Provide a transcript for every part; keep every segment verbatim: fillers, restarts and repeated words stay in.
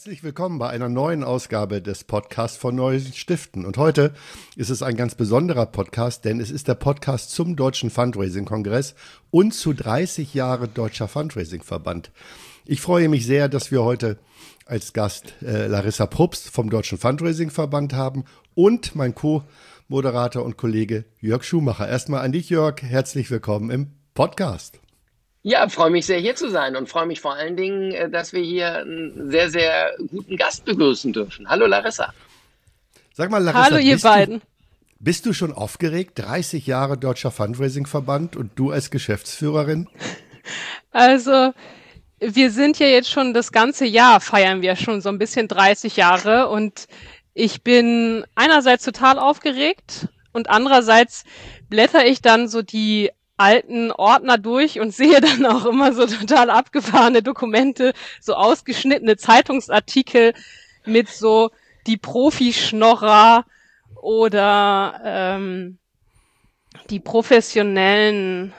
Herzlich willkommen bei einer neuen Ausgabe des Podcasts von Neuen Stiften. Und heute ist es ein ganz besonderer Podcast, denn es ist der Podcast zum Deutschen Fundraising-Kongress und zu dreißig Jahre Deutscher Fundraising-Verband. Ich freue mich sehr, dass wir heute als Gast äh, Larissa Probst vom Deutschen Fundraising-Verband haben und mein Co-Moderator und Kollege Jörg Schumacher. Erstmal an dich, Jörg. Herzlich willkommen im Podcast. Ja, freue mich sehr, hier zu sein und freue mich vor allen Dingen, dass wir hier einen sehr, sehr guten Gast begrüßen dürfen. Hallo Larissa. Sag mal, Larissa, Hallo ihr bist beiden. Du, bist du schon aufgeregt? dreißig Jahre Deutscher Fundraising-Verband und du als Geschäftsführerin? Also, wir sind ja jetzt schon das ganze Jahr, feiern wir schon so ein bisschen dreißig Jahre und ich bin einerseits total aufgeregt und andererseits blätter ich dann so die alten Ordner durch und sehe dann auch immer so total abgefahrene Dokumente, so ausgeschnittene Zeitungsartikel mit so die Profischnorrer oder ähm, die professionellen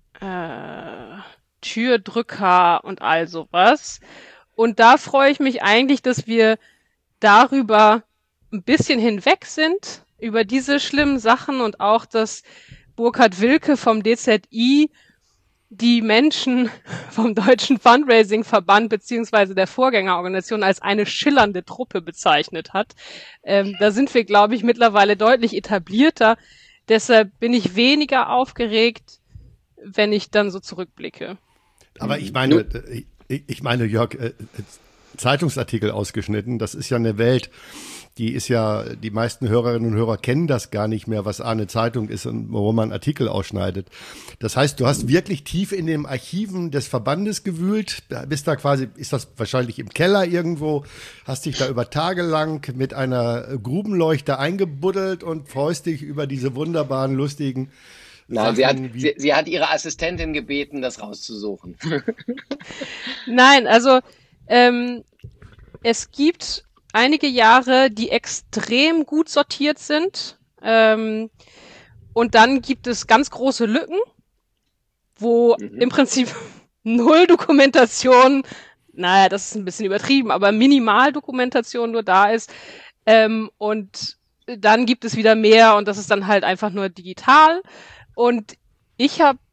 äh, Türdrücker und all sowas. Und da freue ich mich eigentlich, dass wir darüber ein bisschen hinweg sind, über diese schlimmen Sachen und auch, dass Burkhard Wilke vom D Z I die Menschen vom Deutschen Fundraising-Verband beziehungsweise der Vorgängerorganisation als eine schillernde Truppe bezeichnet hat. Ähm, da sind wir, glaube ich, mittlerweile deutlich etablierter. Deshalb bin ich weniger aufgeregt, wenn ich dann so zurückblicke. Aber ich meine, ich, ich meine, Jörg, äh, Zeitungsartikel ausgeschnitten, das ist ja eine Welt, die ist ja, die meisten Hörerinnen und Hörer kennen das gar nicht mehr, was eine Zeitung ist und wo man Artikel ausschneidet. Das heißt, du hast wirklich tief in den Archiven des Verbandes gewühlt, bist da quasi, ist das wahrscheinlich im Keller irgendwo, hast dich da über Tage lang mit einer Grubenleuchte eingebuddelt und freust dich über diese wunderbaren, lustigen Nein, sie hat, sie, sie hat ihre Assistentin gebeten, das rauszusuchen. Nein, also ähm, es gibt einige Jahre, die extrem gut sortiert sind. Ähm, und dann gibt es ganz große Lücken, wo mhm. im Prinzip null Dokumentation, naja, das ist ein bisschen übertrieben, aber Minimaldokumentation nur da ist. Ähm, und dann gibt es wieder mehr und das ist dann halt einfach nur digital. Und ich habe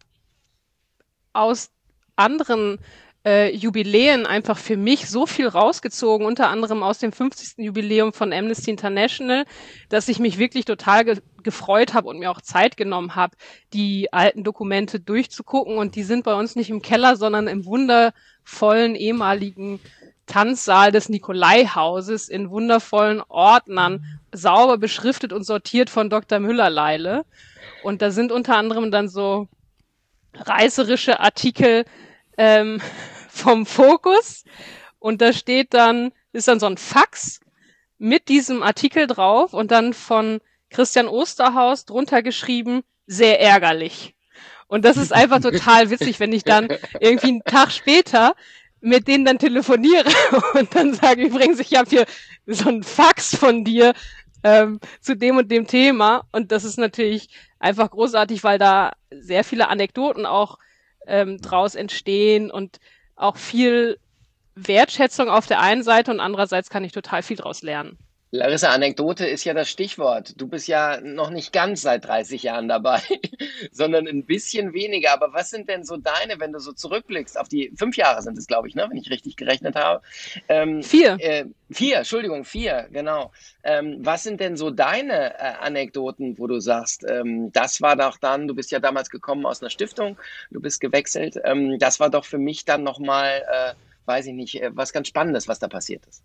aus anderen Äh, Jubiläen einfach für mich so viel rausgezogen, unter anderem aus dem fünfzigsten Jubiläum von Amnesty International, dass ich mich wirklich total ge- gefreut habe und mir auch Zeit genommen habe, die alten Dokumente durchzugucken. Und die sind bei uns nicht im Keller, sondern im wundervollen ehemaligen Tanzsaal des Nikolai-Hauses in wundervollen Ordnern, sauber beschriftet und sortiert von Doktor Müller-Leile. Und da sind unter anderem dann so reißerische Artikel Ähm, vom Fokus und da steht dann, ist dann so ein Fax mit diesem Artikel drauf und dann von Christian Osterhaus drunter geschrieben, sehr ärgerlich. Und das ist einfach total witzig, wenn ich dann irgendwie einen Tag später mit denen dann telefoniere und dann sage ich übrigens, ich habe hier so ein Fax von dir ähm, zu dem und dem Thema und das ist natürlich einfach großartig, weil da sehr viele Anekdoten auch Ähm, draus entstehen und auch viel Wertschätzung auf der einen Seite und andererseits kann ich total viel draus lernen. Larissa, Anekdote ist ja das Stichwort. Du bist ja noch nicht ganz seit dreißig Jahren dabei, sondern ein bisschen weniger. Aber was sind denn so deine, wenn du so zurückblickst, auf die fünf Jahre sind es, glaube ich, ne, wenn ich richtig gerechnet habe. Ähm, vier. Äh, vier, Entschuldigung, vier, genau. Ähm, was sind denn so deine äh, Anekdoten, wo du sagst, ähm, das war doch dann, du bist ja damals gekommen aus einer Stiftung, du bist gewechselt, ähm, das war doch für mich dann nochmal, äh, weiß ich nicht, äh, was ganz Spannendes, was da passiert ist.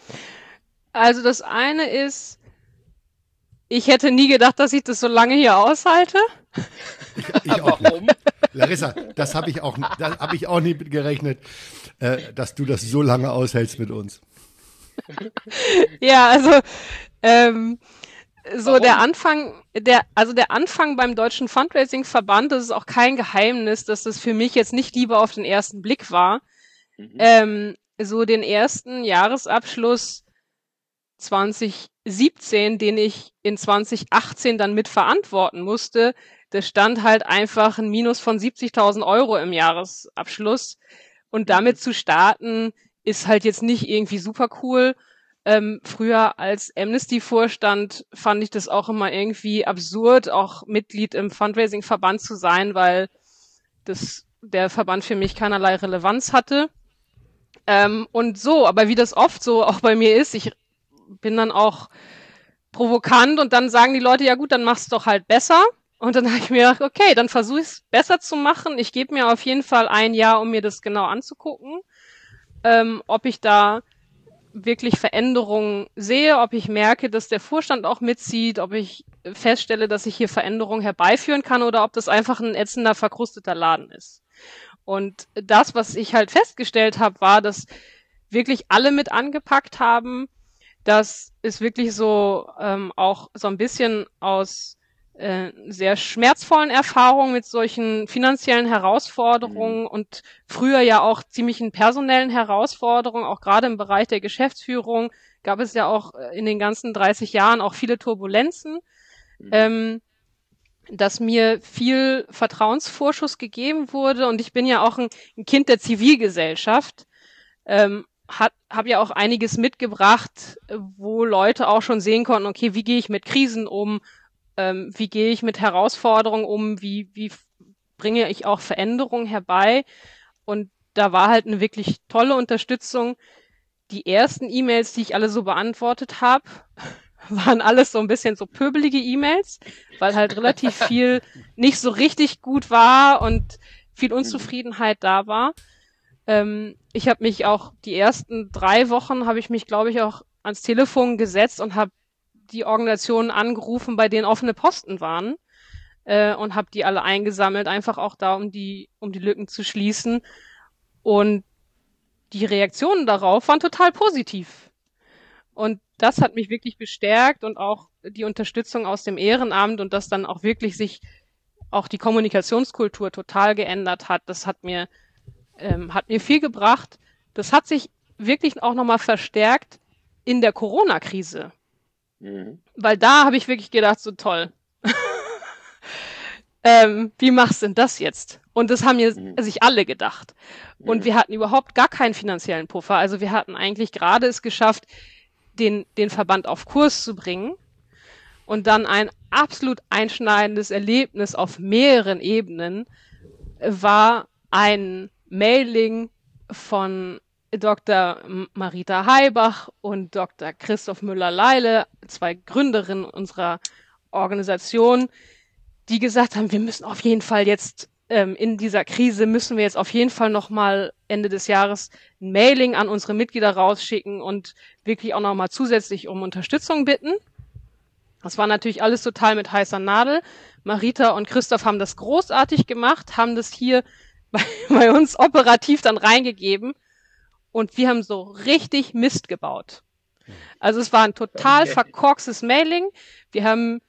Also das eine ist, ich hätte nie gedacht, dass ich das so lange hier aushalte. Ich, ich auch Warum? Nicht. Larissa, das habe ich auch, da habe ich auch nie mit gerechnet, äh, dass du das so lange aushältst mit uns. Ja, also ähm, so Warum? der Anfang, der also der Anfang beim Deutschen Fundraising-Verband, das ist auch kein Geheimnis, dass das für mich jetzt nicht Liebe auf den ersten Blick war. Mhm. Ähm, so den ersten Jahresabschluss zwanzig siebzehn, den ich in zwanzig achtzehn dann mit verantworten musste, da stand halt einfach ein Minus von siebzigtausend Euro im Jahresabschluss. Und damit zu starten, ist halt jetzt nicht irgendwie super cool. Ähm, früher als Amnesty-Vorstand fand ich das auch immer irgendwie absurd, auch Mitglied im Fundraising-Verband zu sein, weil das, der Verband für mich keinerlei Relevanz hatte. Ähm, und so, aber wie das oft so auch bei mir ist, ich bin dann auch provokant und dann sagen die Leute, ja gut, dann mach's doch halt besser. Und dann habe ich mir gedacht, okay, dann versuche ich es besser zu machen. Ich gebe mir auf jeden Fall ein Jahr, um mir das genau anzugucken, ähm, ob ich da wirklich Veränderungen sehe, ob ich merke, dass der Vorstand auch mitzieht, ob ich feststelle, dass ich hier Veränderungen herbeiführen kann oder ob das einfach ein ätzender, verkrusteter Laden ist. Und das, was ich halt festgestellt habe, war, dass wirklich alle mit angepackt haben, dass es wirklich so ähm, auch so ein bisschen aus äh, sehr schmerzvollen Erfahrungen mit solchen finanziellen Herausforderungen mhm. und früher ja auch ziemlichen personellen Herausforderungen, auch gerade im Bereich der Geschäftsführung, gab es ja auch in den ganzen dreißig Jahren auch viele Turbulenzen, mhm. ähm, dass mir viel Vertrauensvorschuss gegeben wurde und ich bin ja auch ein, ein Kind der Zivilgesellschaft, ähm, hat, habe ja auch einiges mitgebracht, wo Leute auch schon sehen konnten, okay, wie gehe ich mit Krisen um, ähm, wie gehe ich mit Herausforderungen um, wie, wie bringe ich auch Veränderungen herbei. Und da war halt eine wirklich tolle Unterstützung. Die ersten E-Mails, die ich alle so beantwortet habe, waren alles so ein bisschen so pöbelige E-Mails, weil halt relativ viel nicht so richtig gut war und viel Unzufriedenheit da war. Ähm, ich habe mich auch die ersten drei Wochen, habe ich mich, glaube ich, auch ans Telefon gesetzt und habe die Organisationen angerufen, bei denen offene Posten waren äh, und habe die alle eingesammelt, einfach auch da, um die, um die Lücken zu schließen. Und die Reaktionen darauf waren total positiv. Und das hat mich wirklich bestärkt und auch die Unterstützung aus dem Ehrenamt und dass dann auch wirklich sich auch die Kommunikationskultur total geändert hat. Das hat mir, ähm, hat mir viel gebracht. Das hat sich wirklich auch nochmal verstärkt in der Corona-Krise. Mhm. Weil da habe ich wirklich gedacht, so toll. ähm, wie machst du denn das jetzt? Und das haben mir mhm. sich alle gedacht. Und mhm. wir hatten überhaupt gar keinen finanziellen Puffer. Also wir hatten eigentlich gerade es geschafft, den, den Verband auf Kurs zu bringen. Und dann ein absolut einschneidendes Erlebnis auf mehreren Ebenen war ein Mailing von Doktor Marita Heibach und Doktor Christoph Müller-Leile, zwei Gründerinnen unserer Organisation, die gesagt haben, wir müssen auf jeden Fall jetzt ähm, in dieser Krise müssen wir jetzt auf jeden Fall nochmal Ende des Jahres ein Mailing an unsere Mitglieder rausschicken und wirklich auch nochmal zusätzlich um Unterstützung bitten. Das war natürlich alles total mit heißer Nadel. Marita und Christoph haben das großartig gemacht, haben das hier bei, bei uns operativ dann reingegeben und wir haben so richtig Mist gebaut. Also es war ein total okay. verkorkstes Mailing. Wir haben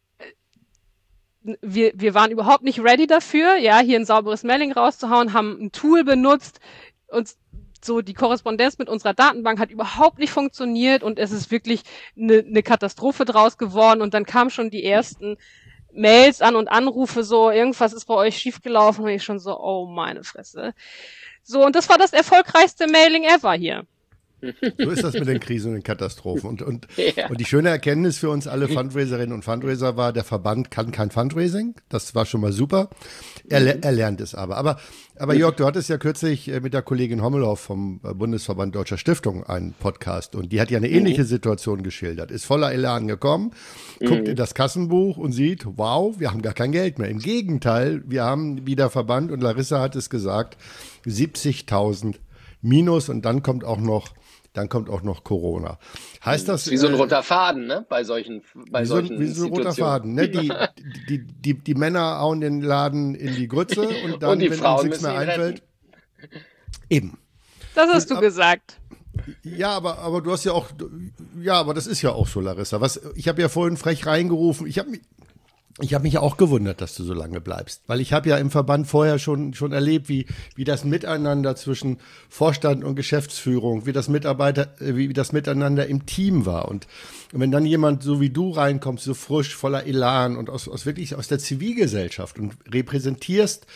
Wir, wir waren überhaupt nicht ready dafür, ja, hier ein sauberes Mailing rauszuhauen, haben ein Tool benutzt und so die Korrespondenz mit unserer Datenbank hat überhaupt nicht funktioniert und es ist wirklich eine, eine Katastrophe draus geworden und dann kamen schon die ersten Mails an und Anrufe so, irgendwas ist bei euch schiefgelaufen und ich schon so, oh meine Fresse. So, und das war das erfolgreichste Mailing ever hier. So ist das mit den Krisen und den Katastrophen. Und, und, ja. und die schöne Erkenntnis für uns alle Fundraiserinnen und Fundraiser war, der Verband kann kein Fundraising. Das war schon mal super. Er, er lernt es aber. aber. Aber Jörg, du hattest ja kürzlich mit der Kollegin Hommelhoff vom Bundesverband Deutscher Stiftung einen Podcast und die hat ja eine ähnliche Situation geschildert. Ist voller Elan gekommen, guckt in das Kassenbuch und sieht, wow, wir haben gar kein Geld mehr. Im Gegenteil, wir haben, wie der Verband, und Larissa hat es gesagt, siebzigtausend Minus und dann kommt auch noch Dann kommt auch noch Corona. Heißt das, das wie so ein roter Faden, ne? Bei solchen, bei wie solchen so, wie so ein roter Faden, ne? Die, die, die, die Männer hauen den Laden in die Grütze und dann, und die wenn Frauen uns nichts mehr einfällt. Retten. Eben. Das hast und, du gesagt. Ja, aber, aber du hast ja auch, ja, aber das ist ja auch so, Larissa. Was, ich habe ja vorhin frech reingerufen. Ich habe mich, Ich habe mich auch gewundert, dass du so lange bleibst, weil ich habe ja im Verband vorher schon schon erlebt, wie wie das Miteinander zwischen Vorstand und Geschäftsführung, wie das Mitarbeiter, wie, wie das Miteinander im Team war und, und wenn dann jemand so wie du reinkommst, so frisch, voller Elan und aus aus wirklich aus der Zivilgesellschaft und repräsentierst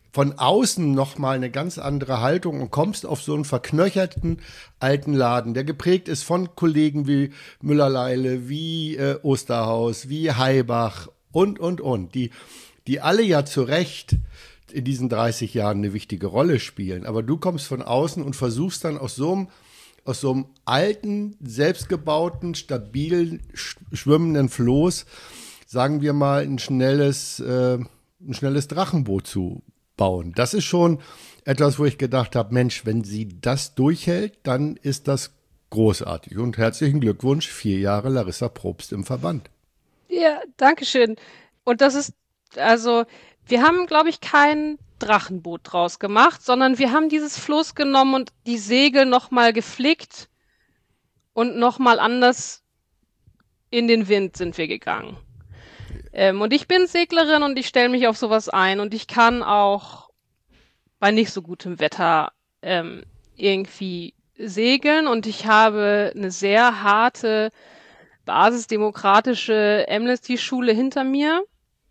von außen nochmal eine ganz andere Haltung und kommst auf so einen verknöcherten alten Laden, der geprägt ist von Kollegen wie Müller-Leile, wie äh, Osterhaus, wie Heibach und, und, und, die, die alle ja zu Recht in diesen dreißig Jahren eine wichtige Rolle spielen. Aber du kommst von außen und versuchst dann aus so einem, aus so einem alten, selbstgebauten, stabilen, sch- schwimmenden Floß, sagen wir mal, ein schnelles, äh, ein schnelles Drachenboot zu bauen. Das ist schon etwas, wo ich gedacht habe, Mensch, wenn sie das durchhält, dann ist das großartig. Und herzlichen Glückwunsch, vier Jahre Larissa Probst im Verband. Ja, danke schön. Und das ist, also, wir haben, glaube ich, kein Drachenboot draus gemacht, sondern wir haben dieses Floß genommen und die Segel nochmal geflickt und nochmal anders in den Wind sind wir gegangen. Ähm, und ich bin Seglerin und ich stelle mich auf sowas ein und ich kann auch bei nicht so gutem Wetter ähm, irgendwie segeln und ich habe eine sehr harte basisdemokratische Amnesty-Schule hinter mir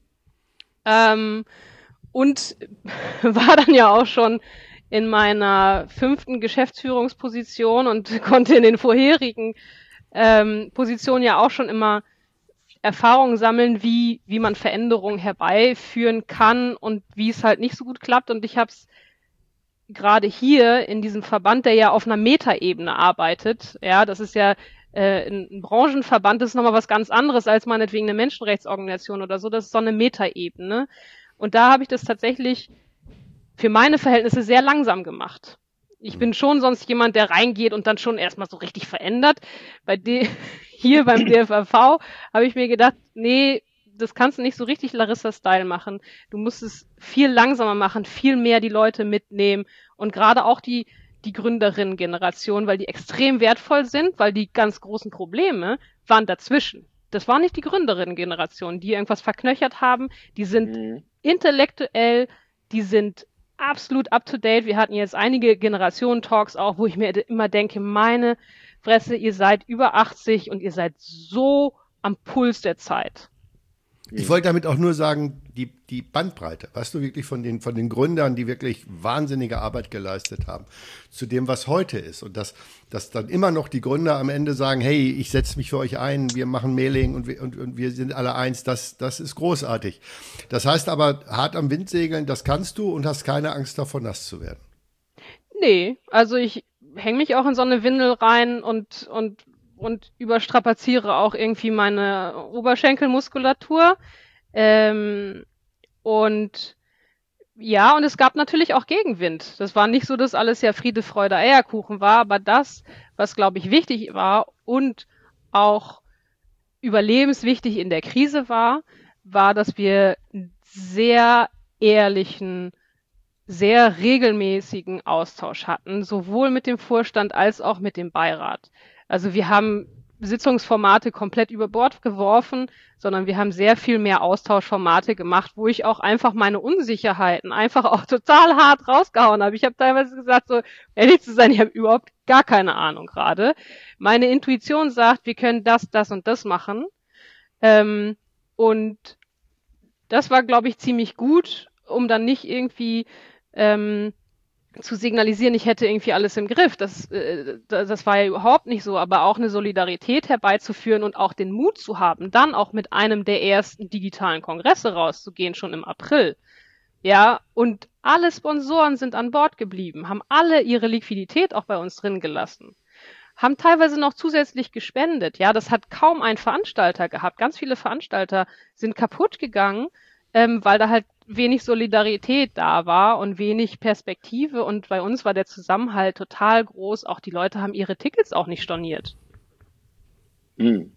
ähm, und war dann ja auch schon in meiner fünften Geschäftsführungsposition und konnte in den vorherigen ähm, Positionen ja auch schon immer Erfahrungen sammeln, wie wie man Veränderungen herbeiführen kann und wie es halt nicht so gut klappt. Und ich habe es gerade hier in diesem Verband, der ja auf einer Metaebene arbeitet, ja, das ist ja äh, ein, ein Branchenverband, das ist nochmal was ganz anderes als meinetwegen eine Menschenrechtsorganisation oder so, das ist so eine Metaebene. Und da habe ich das tatsächlich für meine Verhältnisse sehr langsam gemacht. Ich bin schon sonst jemand, der reingeht und dann schon erstmal so richtig verändert. Bei D- hier beim D F R V habe ich mir gedacht, nee, das kannst du nicht so richtig Larissa-Style machen. Du musst es viel langsamer machen, viel mehr die Leute mitnehmen und gerade auch die, die Gründerinnen-Generation, weil die extrem wertvoll sind, weil die ganz großen Probleme waren dazwischen. Das war nicht die Gründerinnen-Generation, die irgendwas verknöchert haben. Die sind Mhm. intellektuell, die sind absolut up to date. Wir hatten jetzt einige Generationen-Talks auch, wo ich mir immer denke, meine Fresse, ihr seid über achtzig und ihr seid so am Puls der Zeit. Ich wollte damit auch nur sagen, die, die Bandbreite, weißt du, wirklich von den, von den Gründern, die wirklich wahnsinnige Arbeit geleistet haben, zu dem, was heute ist. Und dass, dass dann immer noch die Gründer am Ende sagen, hey, ich setze mich für euch ein, wir machen Mailing und wir, und, und wir sind alle eins, das, das ist großartig. Das heißt aber, hart am Wind segeln, das kannst du und hast keine Angst davor, nass zu werden. Nee, also ich hänge mich auch in so eine Windel rein und, und, und überstrapaziere auch irgendwie meine Oberschenkelmuskulatur. Ähm, und ja, und es gab natürlich auch Gegenwind. Das war nicht so, dass alles ja Friede, Freude, Eierkuchen war, aber das, was, glaube ich, wichtig war und auch überlebenswichtig in der Krise war, war, dass wir einen sehr ehrlichen, sehr regelmäßigen Austausch hatten, sowohl mit dem Vorstand als auch mit dem Beirat. Also wir haben Sitzungsformate komplett über Bord geworfen, sondern wir haben sehr viel mehr Austauschformate gemacht, wo ich auch einfach meine Unsicherheiten einfach auch total hart rausgehauen habe. Ich habe teilweise gesagt, so ehrlich zu sein, ich habe überhaupt gar keine Ahnung gerade. Meine Intuition sagt, wir können das, das und das machen. Ähm, und das war, glaube ich, ziemlich gut, um dann nicht irgendwie ähm, zu signalisieren, ich hätte irgendwie alles im Griff. Das, äh, das war ja überhaupt nicht so, aber auch eine Solidarität herbeizuführen und auch den Mut zu haben, dann auch mit einem der ersten digitalen Kongresse rauszugehen, schon im April. Ja, und alle Sponsoren sind an Bord geblieben, haben alle ihre Liquidität auch bei uns drin gelassen, haben teilweise noch zusätzlich gespendet. Ja, das hat kaum ein Veranstalter gehabt. Ganz viele Veranstalter sind kaputt gegangen, ähm, weil da halt wenig Solidarität da war und wenig Perspektive. Und bei uns war der Zusammenhalt total groß. Auch die Leute haben ihre Tickets auch nicht storniert. Mhm.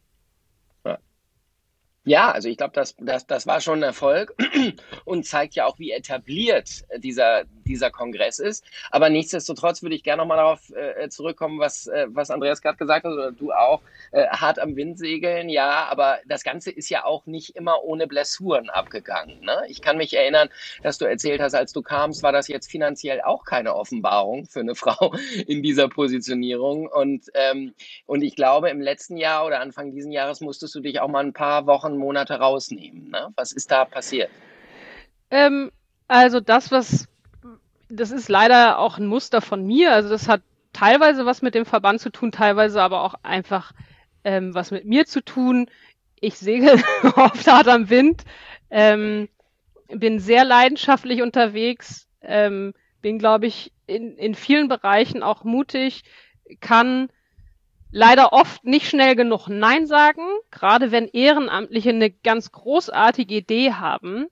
Ja, also ich glaube, das, das, das war schon ein Erfolg und zeigt ja auch, wie etabliert dieser, dieser Kongress ist. Aber nichtsdestotrotz würde ich gerne nochmal darauf äh, zurückkommen, was, äh, was Andreas gerade gesagt hat, oder du auch, äh, hart am Wind segeln, ja, aber das Ganze ist ja auch nicht immer ohne Blessuren abgegangen. Ne? Ich kann mich erinnern, dass du erzählt hast, als du kamst, war das jetzt finanziell auch keine Offenbarung für eine Frau in dieser Positionierung. Und, ähm, und ich glaube, im letzten Jahr oder Anfang diesen Jahres musstest du dich auch mal ein paar Wochen Monate rausnehmen. Ne? Was ist da passiert? Ähm, Also das, was, das ist leider auch ein Muster von mir. Also das hat teilweise was mit dem Verband zu tun, teilweise aber auch einfach ähm, was mit mir zu tun. Ich segel oft hart am Wind, ähm, bin sehr leidenschaftlich unterwegs, ähm, bin, glaube ich, in, in vielen Bereichen auch mutig, kann leider oft nicht schnell genug Nein sagen, gerade wenn Ehrenamtliche eine ganz großartige Idee haben,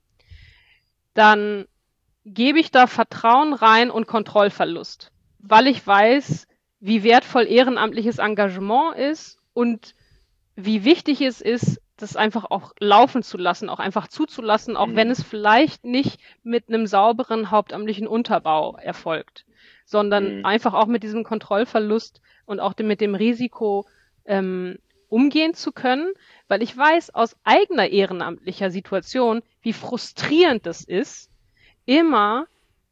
dann gebe ich da Vertrauen rein und Kontrollverlust, weil ich weiß, wie wertvoll ehrenamtliches Engagement ist und wie wichtig es ist, das einfach auch laufen zu lassen, auch einfach zuzulassen, auch mhm. wenn es vielleicht nicht mit einem sauberen hauptamtlichen Unterbau erfolgt, sondern mhm. einfach auch mit diesem Kontrollverlust und auch mit dem Risiko ähm, umgehen zu können, weil ich weiß aus eigener ehrenamtlicher Situation, wie frustrierend das ist, immer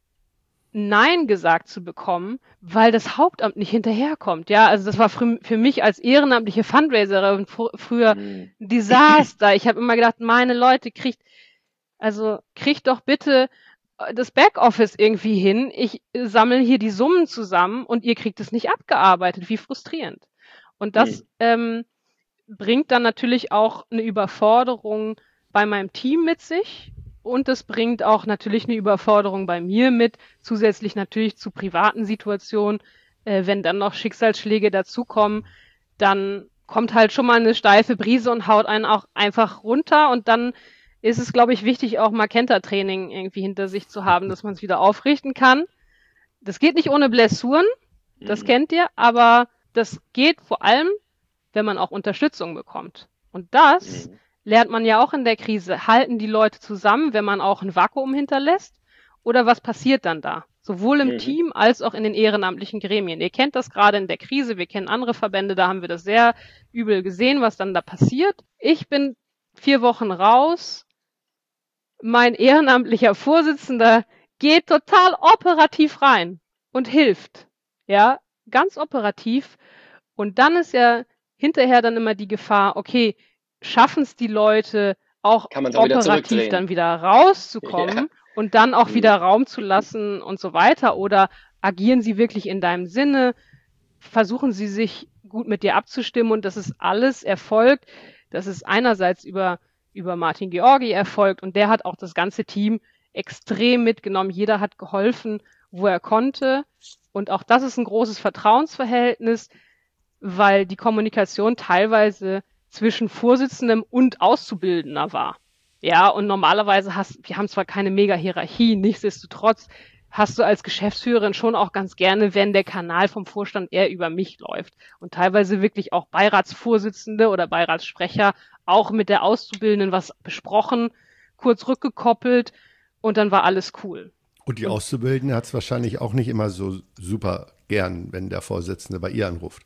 Nein gesagt zu bekommen, weil das Hauptamt nicht hinterherkommt. Ja, also das war für, für mich als ehrenamtliche Fundraiserin fr- früher ein Desaster. Ich habe immer gedacht, meine Leute, kriegt, also kriegt doch bitte das Backoffice irgendwie hin. Ich sammle hier die Summen zusammen und ihr kriegt es nicht abgearbeitet. Wie frustrierend. Und das mhm. ähm, bringt dann natürlich auch eine Überforderung bei meinem Team mit sich. Und es bringt auch natürlich eine Überforderung bei mir mit, zusätzlich natürlich zu privaten Situationen. Äh, wenn dann noch Schicksalsschläge dazukommen, dann kommt halt schon mal eine steife Brise und haut einen auch einfach runter. Und dann ist es, glaube ich, wichtig, auch Magenta-Training irgendwie hinter sich zu haben, dass man es wieder aufrichten kann. Das geht nicht ohne Blessuren, das mhm. kennt ihr, aber das geht vor allem, wenn man auch Unterstützung bekommt. Und das mhm. lernt man ja auch in der Krise. Halten die Leute zusammen, wenn man auch ein Vakuum hinterlässt? Oder was passiert dann da? Sowohl im mhm. Team als auch in den ehrenamtlichen Gremien. Ihr kennt das gerade in der Krise. Wir kennen andere Verbände, da haben wir das sehr übel gesehen, was dann da passiert. Ich bin vier Wochen raus. Mein ehrenamtlicher Vorsitzender geht total operativ rein und hilft. Ja, ganz operativ. Und dann ist ja hinterher dann immer die Gefahr, okay, schaffen es die Leute auch, auch operativ wieder dann wieder rauszukommen ja. und dann auch mhm. wieder Raum zu lassen und so weiter? Oder agieren sie wirklich in deinem Sinne? Versuchen sie sich gut mit dir abzustimmen und das ist alles erfolgt. Das ist einerseits über, über Martin Georgi erfolgt und der hat auch das ganze Team extrem mitgenommen. Jeder hat geholfen, wo er konnte. Und auch das ist ein großes Vertrauensverhältnis, weil die Kommunikation teilweise zwischen Vorsitzendem und Auszubildender war. Ja, und normalerweise hast, wir haben zwar keine Mega-Hierarchie, nichtsdestotrotz hast du als Geschäftsführerin schon auch ganz gerne, wenn der Kanal vom Vorstand eher über mich läuft. Und teilweise wirklich auch Beiratsvorsitzende oder Beiratssprecher auch mit der Auszubildenden was besprochen, kurz rückgekoppelt und dann war alles cool. Und die Auszubildende hat es wahrscheinlich auch nicht immer so super gern, wenn der Vorsitzende bei ihr anruft.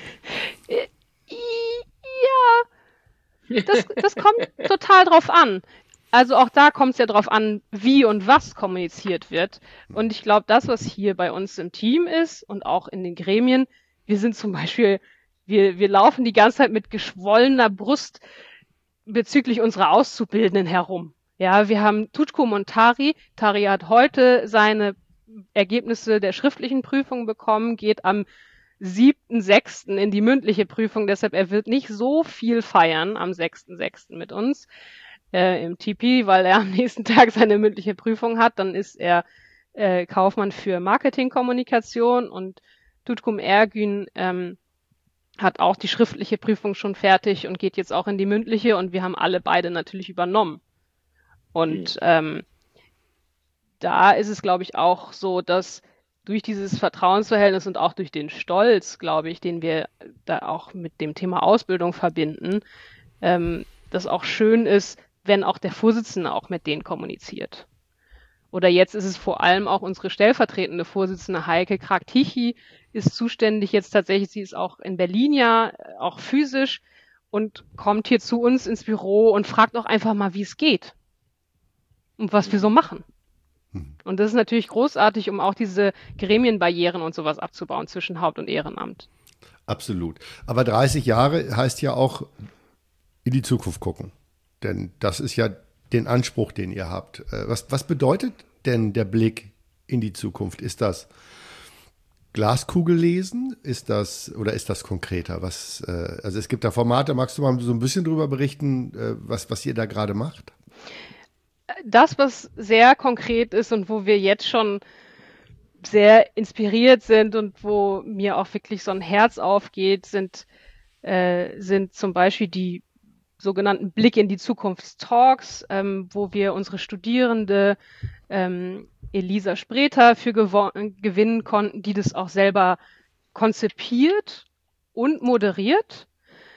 Ja, das, das kommt total drauf an. Also auch da kommt es ja drauf an, wie und was kommuniziert wird. Und ich glaube, das, was hier bei uns im Team ist und auch in den Gremien, wir sind zum Beispiel, wir, wir laufen die ganze Zeit mit geschwollener Brust bezüglich unserer Auszubildenden herum. Ja, wir haben Tutkum und Tari. Tari hat heute seine Ergebnisse der schriftlichen Prüfung bekommen, geht am siebten sechsten in die mündliche Prüfung. Deshalb, er wird nicht so viel feiern am sechsten sechsten mit uns äh, im T P, weil er am nächsten Tag seine mündliche Prüfung hat. Dann ist er äh, Kaufmann für Marketingkommunikation und Tutkum Ergün ähm, hat auch die schriftliche Prüfung schon fertig und geht jetzt auch in die mündliche und wir haben alle beide natürlich übernommen. Und mhm. ähm, da ist es, glaube ich, auch so, dass durch dieses Vertrauensverhältnis und auch durch den Stolz, glaube ich, den wir da auch mit dem Thema Ausbildung verbinden, ähm, das auch schön ist, wenn auch der Vorsitzende auch mit denen kommuniziert. Oder jetzt ist es vor allem auch unsere stellvertretende Vorsitzende Heike Krag-Tichy ist zuständig jetzt tatsächlich, sie ist auch in Berlin ja, auch physisch und kommt hier zu uns ins Büro und fragt auch einfach mal, wie es geht und was wir so machen. Und das ist natürlich großartig, um auch diese Gremienbarrieren und sowas abzubauen zwischen Haupt- und Ehrenamt. Absolut. Aber dreißig Jahre heißt ja auch in die Zukunft gucken. Denn das ist ja den Anspruch, den ihr habt. Was, was bedeutet denn der Blick in die Zukunft? Ist das Glaskugel lesen? Ist das oder ist das konkreter? Was, äh, also es gibt da Formate, magst du mal so ein bisschen drüber berichten, äh, was, was ihr da gerade macht? Das, was sehr konkret ist und wo wir jetzt schon sehr inspiriert sind und wo mir auch wirklich so ein Herz aufgeht, sind, äh, sind zum Beispiel die sogenannten Blick in die Zukunft-Talks, ähm, wo wir unsere Studierende ähm, Elisa Spreter für gewinnen konnten, die das auch selber konzipiert und moderiert.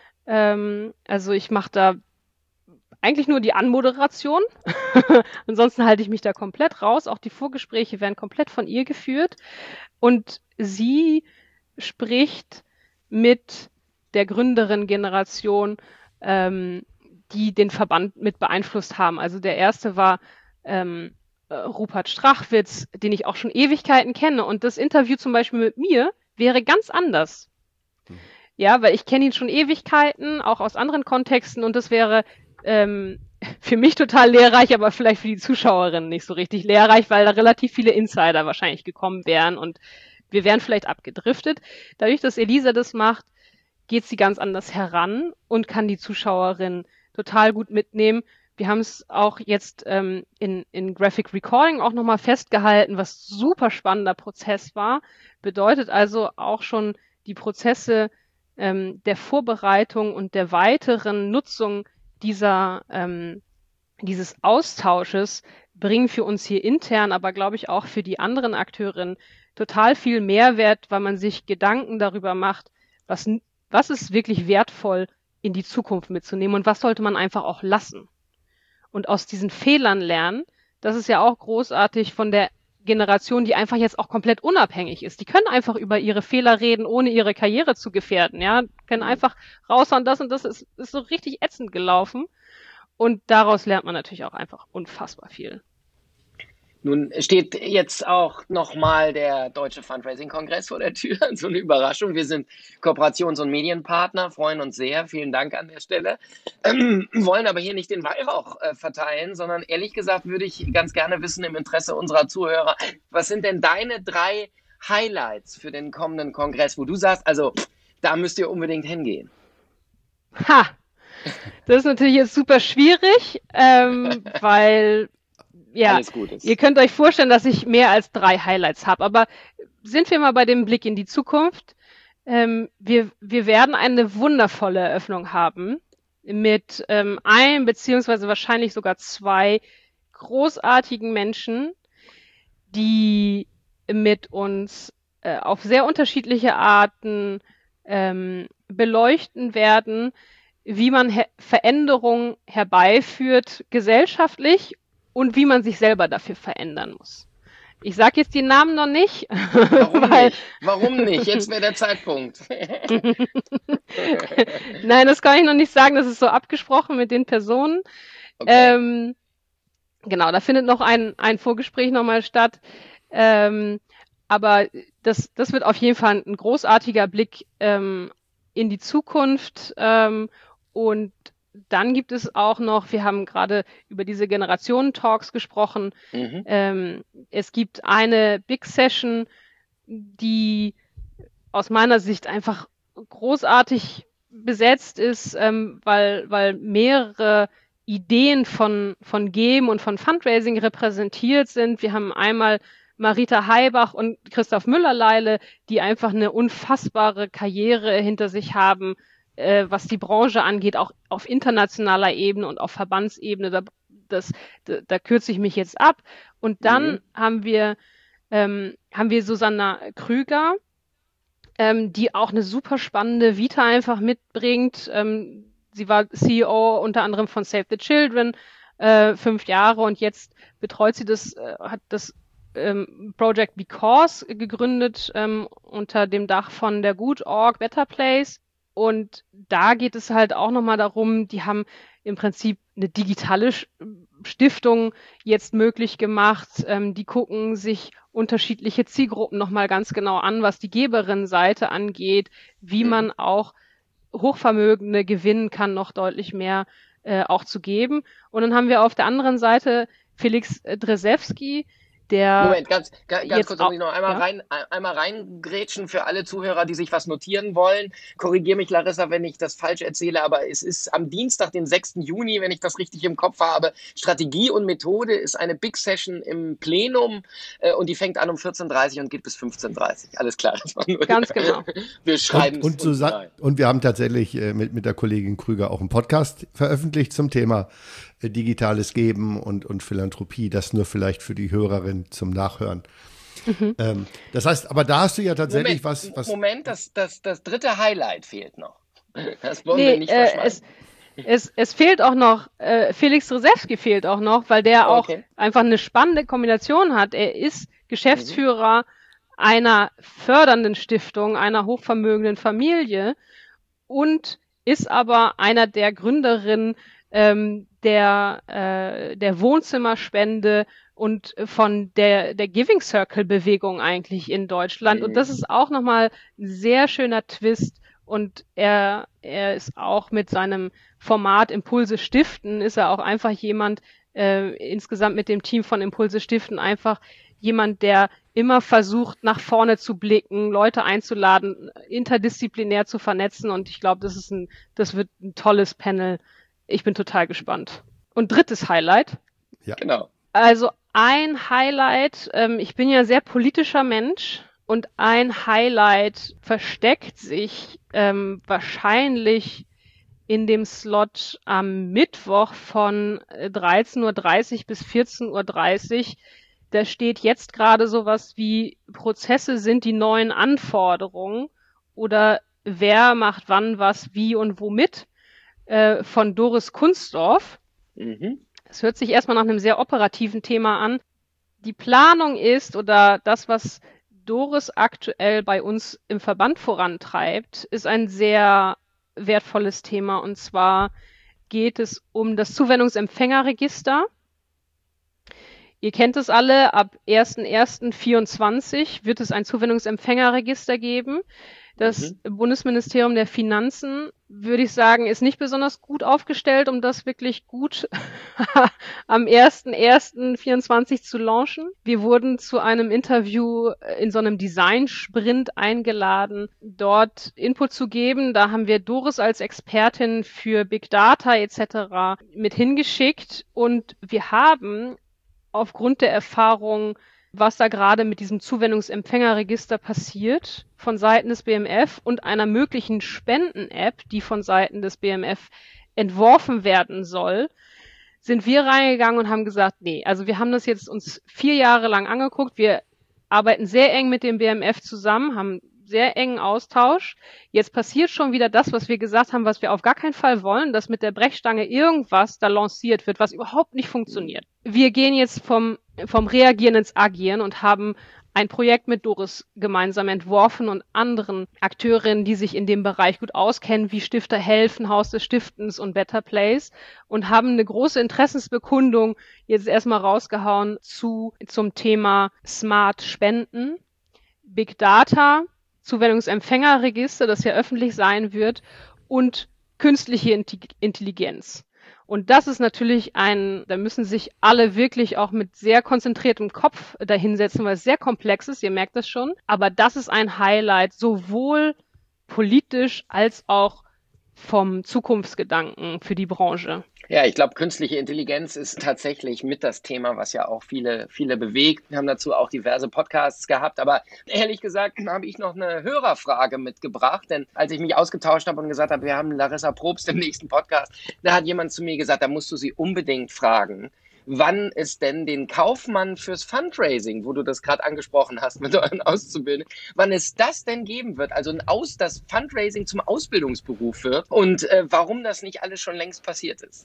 Ähm, also ich mache da eigentlich nur die Anmoderation. Ansonsten halte ich mich da komplett raus. Auch die Vorgespräche werden komplett von ihr geführt. Und sie spricht mit der Gründerin-Generation, ähm, die den Verband mit beeinflusst haben. Also der erste war ähm, Rupert Strachwitz, den ich auch schon Ewigkeiten kenne. Und das Interview zum Beispiel mit mir wäre ganz anders. Hm. Ja, weil ich kenne ihn schon Ewigkeiten, auch aus anderen Kontexten. Und das wäre ähm, für mich total lehrreich, aber vielleicht für die Zuschauerinnen nicht so richtig lehrreich, weil da relativ viele Insider wahrscheinlich gekommen wären und wir wären vielleicht abgedriftet. Dadurch, dass Elisa das macht, geht sie ganz anders heran und kann die Zuschauerin total gut mitnehmen. Wir haben es auch jetzt ähm, in, in Graphic Recording auch nochmal festgehalten, was super spannender Prozess war. Bedeutet also auch schon die Prozesse ähm, der Vorbereitung und der weiteren Nutzung dieser ähm, dieses Austausches bringen für uns hier intern, aber glaube ich auch für die anderen Akteurinnen total viel Mehrwert, weil man sich Gedanken darüber macht, was, was ist wirklich wertvoll in die Zukunft mitzunehmen und was sollte man einfach auch lassen. Und aus diesen Fehlern lernen, das ist ja auch großartig von der Generation, die einfach jetzt auch komplett unabhängig ist. Die können einfach über ihre Fehler reden, ohne ihre Karriere zu gefährden, ja, können einfach raushauen, das und das ist, ist so richtig ätzend gelaufen. Und daraus lernt man natürlich auch einfach unfassbar viel. Nun steht jetzt auch nochmal der Deutsche Fundraising-Kongress vor der Tür. So eine Überraschung. Wir sind Kooperations- und Medienpartner, freuen uns sehr. Vielen Dank an der Stelle. Ähm, wollen aber hier nicht den Weihrauch äh, verteilen, sondern ehrlich gesagt würde ich ganz gerne wissen im Interesse unserer Zuhörer, was sind denn deine drei Highlights für den kommenden Kongress, wo du sagst, also da müsst ihr unbedingt hingehen? Ha! Das ist natürlich jetzt super schwierig, ähm, weil ja, alles gut ist. Ihr könnt euch vorstellen, dass ich mehr als drei Highlights habe, aber sind wir mal bei dem Blick in die Zukunft. Ähm, wir, wir werden eine wundervolle Eröffnung haben mit ähm, einem beziehungsweise wahrscheinlich sogar zwei großartigen Menschen, die mit uns äh, auf sehr unterschiedliche Arten ähm, beleuchten werden, wie man He- Veränderungen herbeiführt gesellschaftlich und wie man sich selber dafür verändern muss. Ich sage jetzt die Namen noch nicht. Warum weil nicht? Warum nicht? Jetzt wäre der Zeitpunkt. Nein, das kann ich noch nicht sagen. Das ist so abgesprochen mit den Personen. Okay. Ähm, genau, da findet noch ein, ein Vorgespräch nochmal statt. Ähm, aber das, das wird auf jeden Fall ein großartiger Blick ähm, in die Zukunft. Ähm, und dann gibt es auch noch, wir haben gerade über diese Generationen-Talks gesprochen, mhm. ähm, es gibt eine Big Session, die aus meiner Sicht einfach großartig besetzt ist, ähm, weil, weil mehrere Ideen von, von Game und von Fundraising repräsentiert sind. Wir haben einmal Marita Heibach und Christoph Müller-Leile, die einfach eine unfassbare Karriere hinter sich haben, äh, was die Branche angeht, auch auf internationaler Ebene und auf Verbandsebene. Da, das, da, da kürze ich mich jetzt ab. Und dann mhm. haben wir ähm, haben wir Susanna Krüger, ähm, die auch eine super spannende Vita einfach mitbringt. Ähm, sie war C E O unter anderem von Save the Children äh, fünf Jahre und jetzt betreut sie das, äh, hat das ähm, Project Because gegründet ähm, unter dem Dach von der Good Org Better Place. Und da geht es halt auch nochmal darum, die haben im Prinzip eine digitale Stiftung jetzt möglich gemacht. Ähm, die gucken sich unterschiedliche Zielgruppen nochmal ganz genau an, was die Geberinnenseite angeht, wie man auch Hochvermögende gewinnen kann, noch deutlich mehr äh, auch zu geben. Und dann haben wir auf der anderen Seite Felix Dresewski, der Moment, ganz, ganz, ganz kurz, da muss ich noch einmal ja? rein, einmal reingrätschen für alle Zuhörer, die sich was notieren wollen. Korrigiere mich, Larissa, wenn ich das falsch erzähle, aber es ist am Dienstag, den sechsten Juni, wenn ich das richtig im Kopf habe. Strategie und Methode ist eine Big Session im Plenum äh, und die fängt an um vierzehn Uhr dreißig und geht bis fünfzehn Uhr dreißig. Alles klar. Das war nur Ganz genau. Wir schreiben es. Und, und, Susanne, und wir haben tatsächlich äh, mit, mit der Kollegin Krüger auch einen Podcast veröffentlicht zum Thema äh, digitales Geben und, und Philanthropie. Das nur vielleicht für die Hörerin zum Nachhören. Mhm. Ähm, das heißt, aber da hast du ja tatsächlich Moment, was, was. Moment, das, das, das dritte Highlight fehlt noch. Das wollen nee, wir nicht äh, verschweigen. Es, es, es fehlt auch noch, äh, Felix Resewski fehlt auch noch, weil der Okay. auch einfach eine spannende Kombination hat. Er ist Geschäftsführer mhm. einer fördernden Stiftung, einer hochvermögenden Familie und ist aber einer der Gründerinnen ähm, der, äh, der Wohnzimmerspende und von der, der Giving Circle Bewegung eigentlich in Deutschland. Mhm. Und das ist auch nochmal ein sehr schöner Twist. Und er, er ist auch mit seinem Format Impulse stiften, ist er auch einfach jemand, äh, insgesamt mit dem Team von Impulse stiften, einfach jemand, der immer versucht, nach vorne zu blicken, Leute einzuladen, interdisziplinär zu vernetzen. Und ich glaube, das ist ein, das wird ein tolles Panel. Ich bin total gespannt. Und drittes Highlight. Ja, genau. Also ein Highlight, ähm, ich bin ja sehr politischer Mensch. Und ein Highlight versteckt sich ähm, wahrscheinlich in dem Slot am Mittwoch von dreizehn Uhr dreißig bis vierzehn Uhr dreißig. Da steht jetzt gerade sowas wie Prozesse sind die neuen Anforderungen oder wer macht wann was, wie und womit äh, von Doris Kunstdorf. Mhm. Das hört sich erstmal nach einem sehr operativen Thema an. Die Planung ist oder das, was Doris aktuell bei uns im Verband vorantreibt, ist ein sehr wertvolles Thema. Und zwar geht es um das Zuwendungsempfängerregister. Ihr kennt es alle, ab erster erster vierundzwanzig wird es ein Zuwendungsempfängerregister geben. Das mhm. Bundesministerium der Finanzen, würde ich sagen, ist nicht besonders gut aufgestellt, um das wirklich gut am erster erster vierundzwanzig zu launchen. Wir wurden zu einem Interview in so einem Design-Sprint eingeladen, dort Input zu geben. Da haben wir Doris als Expertin für Big Data et cetera mit hingeschickt und wir haben aufgrund der Erfahrung, was da gerade mit diesem Zuwendungsempfängerregister passiert, von Seiten des B M F und einer möglichen Spenden-App, die von Seiten des B M F entworfen werden soll, sind wir reingegangen und haben gesagt, nee, also wir haben das jetzt uns vier Jahre lang angeguckt, wir arbeiten sehr eng mit dem B M F zusammen, haben sehr engen Austausch. Jetzt passiert schon wieder das, was wir gesagt haben, was wir auf gar keinen Fall wollen, dass mit der Brechstange irgendwas da lanciert wird, was überhaupt nicht funktioniert. Wir gehen jetzt vom, vom Reagieren ins Agieren und haben ein Projekt mit Doris gemeinsam entworfen und anderen Akteurinnen, die sich in dem Bereich gut auskennen, wie Stifter helfen, Haus des Stiftens und Better Place und haben eine große Interessensbekundung jetzt erstmal rausgehauen zu, zum Thema Smart Spenden, Big Data, Zuwendungsempfängerregister, das ja öffentlich sein wird, und künstliche Intelligenz. Und das ist natürlich ein, da müssen sich alle wirklich auch mit sehr konzentriertem Kopf dahinsetzen, weil es sehr komplex ist, ihr merkt das schon. Aber das ist ein Highlight, sowohl politisch als auch vom Zukunftsgedanken für die Branche. Ja, ich glaube, künstliche Intelligenz ist tatsächlich mit das Thema, was ja auch viele, viele bewegt. Wir haben dazu auch diverse Podcasts gehabt. Aber ehrlich gesagt habe ich noch eine Hörerfrage mitgebracht. Denn als ich mich ausgetauscht habe und gesagt habe, wir haben Larissa Probst im nächsten Podcast, da hat jemand zu mir gesagt, da musst du sie unbedingt fragen, wann es denn den Kaufmann fürs Fundraising, wo du das gerade angesprochen hast mit euren Auszubildenden, wann es das denn geben wird, also ein Aus, das Fundraising zum Ausbildungsberuf wird und äh, warum das nicht alles schon längst passiert ist.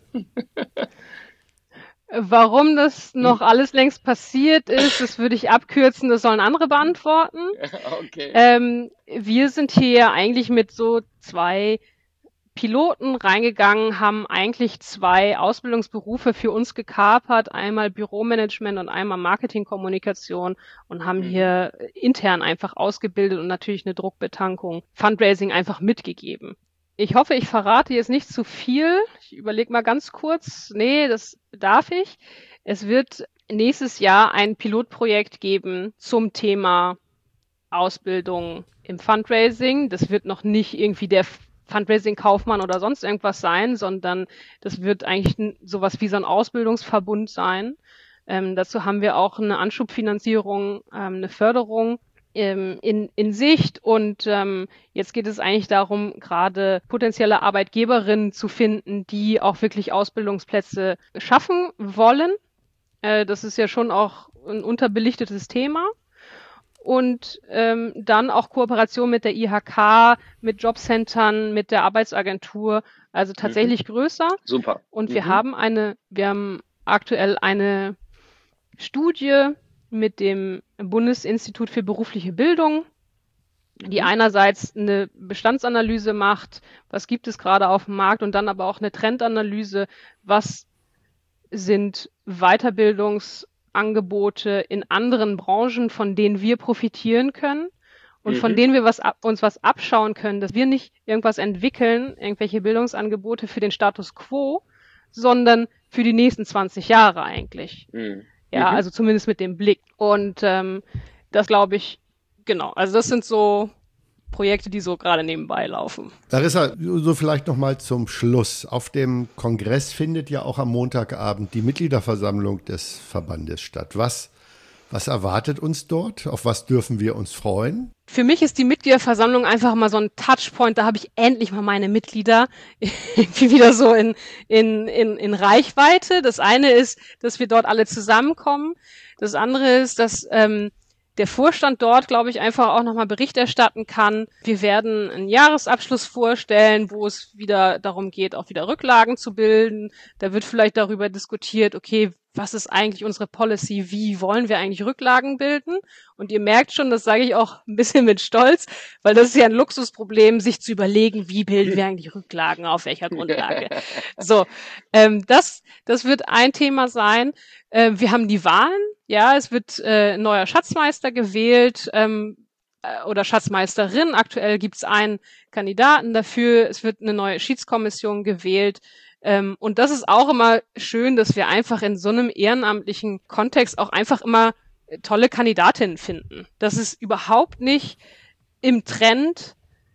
Warum das noch alles längst passiert ist, das würde ich abkürzen, das sollen andere beantworten. Okay. Ähm, wir sind hier eigentlich mit so zwei Piloten reingegangen, haben eigentlich zwei Ausbildungsberufe für uns gekapert, einmal Büromanagement und einmal Marketingkommunikation und haben mhm. hier intern einfach ausgebildet und natürlich eine Druckbetankung, Fundraising einfach mitgegeben. Ich hoffe, ich verrate jetzt nicht zu viel. Ich überlege mal ganz kurz. Nee, das darf ich. Es wird nächstes Jahr ein Pilotprojekt geben zum Thema Ausbildung im Fundraising. Das wird noch nicht irgendwie der Fundraising-Kaufmann oder sonst irgendwas sein, sondern das wird eigentlich sowas wie so ein Ausbildungsverbund sein. Ähm, dazu haben wir auch eine Anschubfinanzierung, ähm, eine Förderung ähm, in, in Sicht. Und ähm, jetzt geht es eigentlich darum, gerade potenzielle Arbeitgeberinnen zu finden, die auch wirklich Ausbildungsplätze schaffen wollen. Äh, das ist ja schon auch ein unterbelichtetes Thema. Und ähm, dann auch Kooperation mit der I H K, mit Jobcentern, mit der Arbeitsagentur, also tatsächlich mhm. größer. Super. Und mhm. wir haben eine, wir haben aktuell eine Studie mit dem Bundesinstitut für berufliche Bildung, die mhm. einerseits eine Bestandsanalyse macht, was gibt es gerade auf dem Markt, und dann aber auch eine Trendanalyse, was sind Weiterbildungsangebote in anderen Branchen, von denen wir profitieren können und mhm. von denen wir was ab, uns was abschauen können, dass wir nicht irgendwas entwickeln, irgendwelche Bildungsangebote für den Status quo, sondern für die nächsten zwanzig Jahre eigentlich. Mhm. Ja, also zumindest mit dem Blick. Und ähm, das glaube ich, genau, also das sind so Projekte, die so gerade nebenbei laufen. Larissa, so vielleicht noch mal zum Schluss. Auf dem Kongress findet ja auch am Montagabend die Mitgliederversammlung des Verbandes statt. Was, was erwartet uns dort? Auf was dürfen wir uns freuen? Für mich ist die Mitgliederversammlung einfach mal so ein Touchpoint. Da habe ich endlich mal meine Mitglieder irgendwie wieder so in, in, in, in Reichweite. Das eine ist, dass wir dort alle zusammenkommen. Das andere ist, dass ähm, der Vorstand dort, glaube ich, einfach auch nochmal Bericht erstatten kann. Wir werden einen Jahresabschluss vorstellen, wo es wieder darum geht, auch wieder Rücklagen zu bilden. Da wird vielleicht darüber diskutiert, okay, was ist eigentlich unsere Policy? Wie wollen wir eigentlich Rücklagen bilden? Und ihr merkt schon, das sage ich auch ein bisschen mit Stolz, weil das ist ja ein Luxusproblem, sich zu überlegen, wie bilden wir eigentlich Rücklagen, auf welcher Grundlage. So, ähm, das, das wird ein Thema sein. Äh, wir haben die Wahlen. Ja, es wird äh, ein neuer Schatzmeister gewählt ähm, äh, oder Schatzmeisterin. Aktuell gibt's einen Kandidaten dafür. Es wird eine neue Schiedskommission gewählt. Ähm, und das ist auch immer schön, dass wir einfach in so einem ehrenamtlichen Kontext auch einfach immer tolle Kandidatinnen finden. Das ist überhaupt nicht im Trend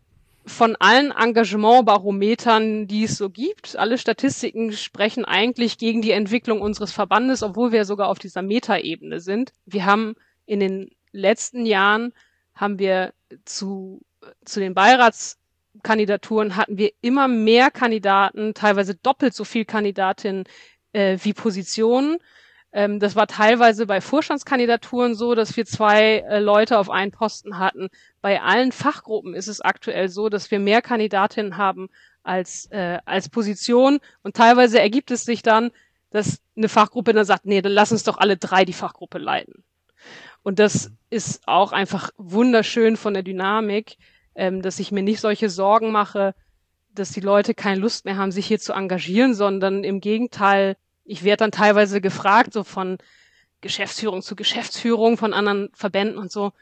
von allen Engagementbarometern, die es so gibt. Alle Statistiken sprechen eigentlich gegen die Entwicklung unseres Verbandes, obwohl wir sogar auf dieser Metaebene sind. Wir haben in den letzten Jahren, haben wir zu, zu den Beiratskandidaturen hatten wir immer mehr Kandidaten, teilweise doppelt so viel Kandidatinnen äh, wie Positionen. Ähm, das war teilweise bei Vorstandskandidaturen so, dass wir zwei äh, Leute auf einen Posten hatten. Bei allen Fachgruppen ist es aktuell so, dass wir mehr Kandidatinnen haben als äh, als Position. Und teilweise ergibt es sich dann, dass eine Fachgruppe dann sagt, nee, dann lass uns doch alle drei die Fachgruppe leiten. Und das ist auch einfach wunderschön von der Dynamik, ähm, dass ich mir nicht solche Sorgen mache, dass die Leute keine Lust mehr haben, sich hier zu engagieren, sondern im Gegenteil, ich werde dann teilweise gefragt, so von Geschäftsführung zu Geschäftsführung, von anderen Verbänden und so,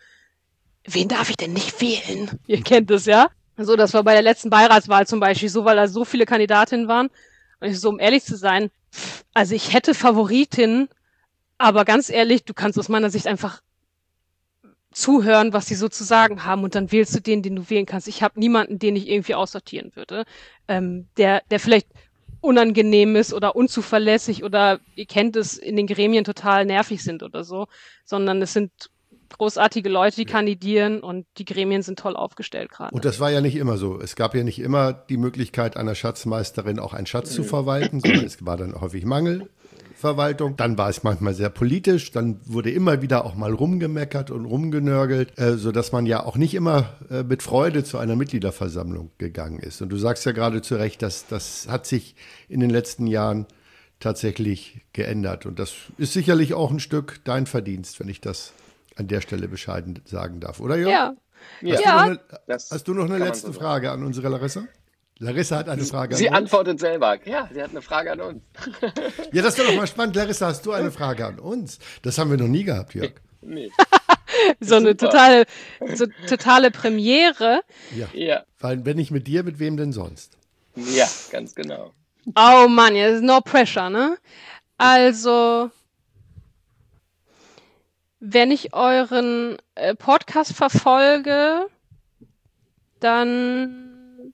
wen darf ich denn nicht wählen? Ihr kennt das, ja? So, das war bei der letzten Beiratswahl zum Beispiel so, weil da so viele Kandidatinnen waren. Und ich so, um ehrlich zu sein, also ich hätte Favoritinnen, aber ganz ehrlich, du kannst aus meiner Sicht einfach zuhören, was sie so zu sagen haben, und dann wählst du den, den du wählen kannst. Ich habe niemanden, den ich irgendwie aussortieren würde, ähm, der, der vielleicht unangenehm ist oder unzuverlässig oder ihr kennt es, in den Gremien total nervig sind oder so, sondern es sind großartige Leute, die kandidieren, und die Gremien sind toll aufgestellt gerade. Und das war ja nicht immer so. Es gab ja nicht immer die Möglichkeit einer Schatzmeisterin auch einen Schatz zu verwalten, sondern es war dann häufig Mangelverwaltung. Dann war es manchmal sehr politisch, dann wurde immer wieder auch mal rumgemeckert und rumgenörgelt, äh, sodass man ja auch nicht immer äh, mit Freude zu einer Mitgliederversammlung gegangen ist. Und du sagst ja gerade zu Recht, dass das hat sich in den letzten Jahren tatsächlich geändert. Und das ist sicherlich auch ein Stück dein Verdienst, wenn ich das an der Stelle bescheiden sagen darf, oder Jörg? Ja. Hast, ja. Du, noch eine, hast du noch eine letzte so Frage an unsere Larissa? Larissa hat eine Frage sie an uns. Sie antwortet selber. Ja, sie hat eine Frage an uns. Ja, das wäre doch mal spannend. Larissa, hast du eine Frage an uns? Das haben wir noch nie gehabt, Jörg. Nee. so eine totale, so totale Premiere. Ja. ja. Weil wenn nicht mit dir, mit wem denn sonst? Ja, ganz genau. Oh Mann, ja, no pressure, ne? Also, wenn ich euren äh, Podcast verfolge, dann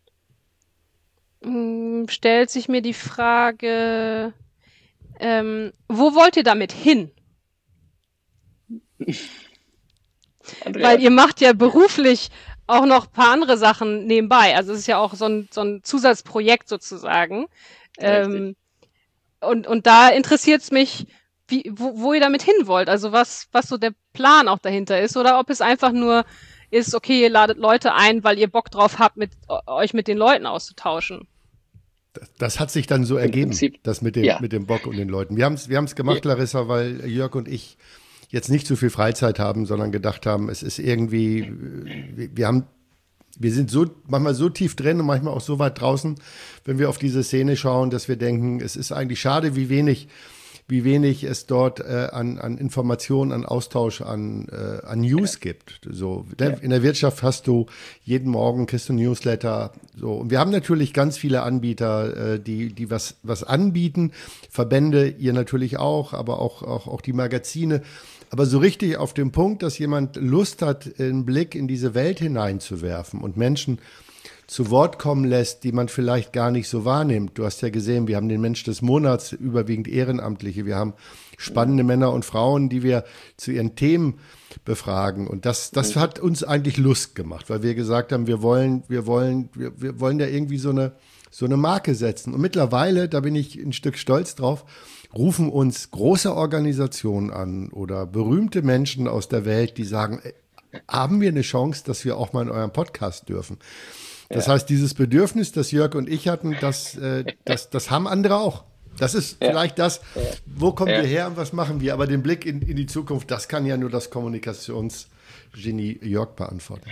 mh, stellt sich mir die Frage, ähm, wo wollt ihr damit hin? Andrea. Weil ihr macht ja beruflich auch noch ein paar andere Sachen nebenbei. Also es ist ja auch so ein, so ein Zusatzprojekt sozusagen. Ähm, und, und da interessiert es mich, wie, wo, wo ihr damit hin wollt. Also was, was so der Plan auch dahinter ist. Oder ob es einfach nur ist, okay, ihr ladet Leute ein, weil ihr Bock drauf habt, mit euch mit den Leuten auszutauschen. Das, das hat sich dann so ergeben, Prinzip, das mit dem, ja. mit dem Bock und den Leuten. Wir haben es wir haben's gemacht, Ja. Larissa, weil Jörg und ich jetzt nicht so viel Freizeit haben, sondern gedacht haben, es ist irgendwie, wir, wir haben, wir sind so manchmal so tief drin und manchmal auch so weit draußen, wenn wir auf diese Szene schauen, dass wir denken, es ist eigentlich schade, wie wenig, wie wenig es dort äh, an, an Informationen, an Austausch, an, äh, an News gibt. So, Ja. in der Wirtschaft hast du jeden Morgen kriegst du ein Newsletter. So, und wir haben natürlich ganz viele Anbieter, äh, die, die was, was anbieten. Verbände, ihr natürlich auch, aber auch, auch, auch die Magazine. Aber so richtig auf dem Punkt, dass jemand Lust hat, einen Blick in diese Welt hineinzuwerfen und Menschen zu Wort kommen lässt, die man vielleicht gar nicht so wahrnimmt. Du hast ja gesehen, wir haben den Mensch des Monats, überwiegend Ehrenamtliche. Wir haben spannende Männer und Frauen, die wir zu ihren Themen befragen. Und das, das hat uns eigentlich Lust gemacht, weil wir gesagt haben, wir wollen, wir wollen, wir, wir wollen da irgendwie so eine, so eine Marke setzen. Und mittlerweile, da bin ich ein Stück stolz drauf, rufen uns große Organisationen an oder berühmte Menschen aus der Welt, die sagen, ey, haben wir eine Chance, dass wir auch mal in eurem Podcast dürfen? Das Ja. heißt, dieses Bedürfnis, das Jörg und ich hatten, das, äh, das, das haben andere auch. Das ist Ja. vielleicht das, wo kommen Ja. wir her und was machen wir? Aber den Blick in, in die Zukunft, das kann ja nur das Kommunikationsgenie Jörg beantworten.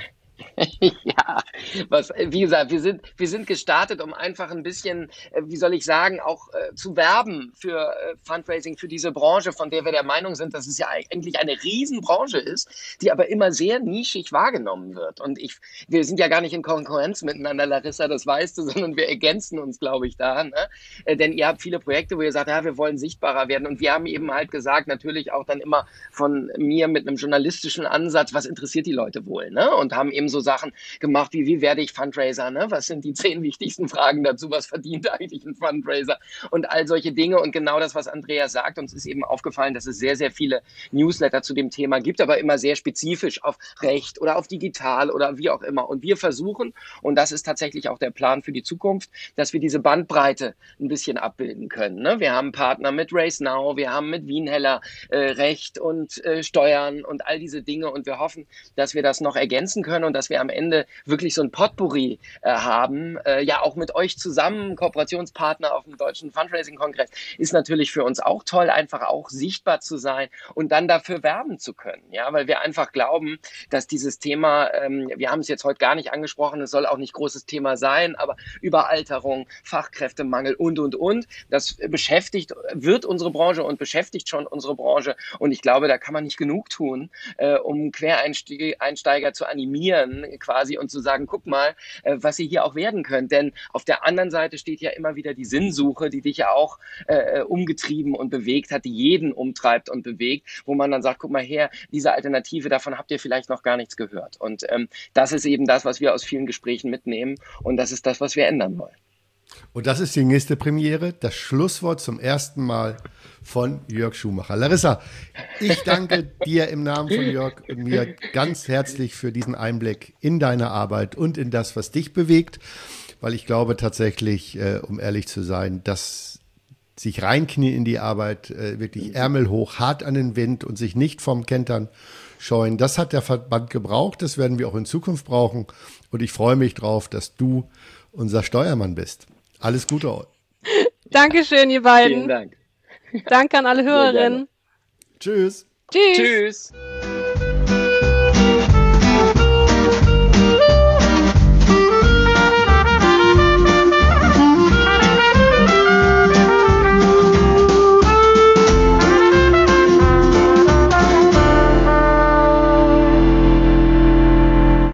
Ja, was, wie gesagt, wir sind, wir sind gestartet, um einfach ein bisschen, äh, wie soll ich sagen, auch äh, zu werben für äh, Fundraising, für diese Branche, von der wir der Meinung sind, dass es ja eigentlich eine Riesenbranche ist, die aber immer sehr nischig wahrgenommen wird. Und ich, wir sind ja gar nicht in Konkurrenz miteinander, Larissa, das weißt du, sondern wir ergänzen uns, glaube ich, da. Ne? Äh, denn ihr habt viele Projekte, wo ihr sagt, ja, wir wollen sichtbarer werden. Und wir haben eben halt gesagt, natürlich auch dann immer von mir mit einem journalistischen Ansatz, was interessiert die Leute wohl? Ne? Und haben eben so Sachen gemacht wie, wie werde ich Fundraiser, ne? Was sind die zehn wichtigsten Fragen dazu, was verdient eigentlich ein Fundraiser und all solche Dinge und genau das, was Andreas sagt, uns ist eben aufgefallen, dass es sehr, sehr viele Newsletter zu dem Thema gibt, aber immer sehr spezifisch auf Recht oder auf digital oder wie auch immer und wir versuchen, und das ist tatsächlich auch der Plan für die Zukunft, dass wir diese Bandbreite ein bisschen abbilden können, ne? Wir haben Partner mit Race Now, wir haben mit Wienheller äh, Recht und äh, Steuern und all diese Dinge und wir hoffen, dass wir das noch ergänzen können und dass wir am Ende wirklich so ein Potpourri äh, haben, äh, ja auch mit euch zusammen, Kooperationspartner auf dem Deutschen Fundraising-Kongress, ist natürlich für uns auch toll, einfach auch sichtbar zu sein und dann dafür werben zu können, ja, weil wir einfach glauben, dass dieses Thema, ähm, wir haben es jetzt heute gar nicht angesprochen, es soll auch nicht großes Thema sein, aber Überalterung, Fachkräftemangel und, und, und, das beschäftigt, wird unsere Branche und beschäftigt schon unsere Branche und ich glaube, da kann man nicht genug tun, äh, um Quereinsteiger zu animieren quasi und zu sagen, guck mal, äh, was ihr hier auch werden könnt. Denn auf der anderen Seite steht ja immer wieder die Sinnsuche, die dich ja auch äh, umgetrieben und bewegt hat, die jeden umtreibt und bewegt, wo man dann sagt, guck mal her, diese Alternative, davon habt ihr vielleicht noch gar nichts gehört. Und ähm, das ist eben das, was wir aus vielen Gesprächen mitnehmen und das ist das, was wir ändern wollen. Und das ist die nächste Premiere, das Schlusswort zum ersten Mal von Jörg Schumacher. Larissa, ich danke dir im Namen von Jörg und mir ganz herzlich für diesen Einblick in deine Arbeit und in das, was dich bewegt, weil ich glaube tatsächlich, äh, um ehrlich zu sein, dass sich reinknien in die Arbeit, äh, wirklich Ärmel hoch, hart an den Wind und sich nicht vom Kentern scheuen, das hat der Verband gebraucht, das werden wir auch in Zukunft brauchen und ich freue mich drauf, dass du unser Steuermann bist. Alles Gute. Dankeschön, ihr beiden. Vielen Dank. Danke an alle Hörerinnen. Tschüss. Tschüss. Tschüss.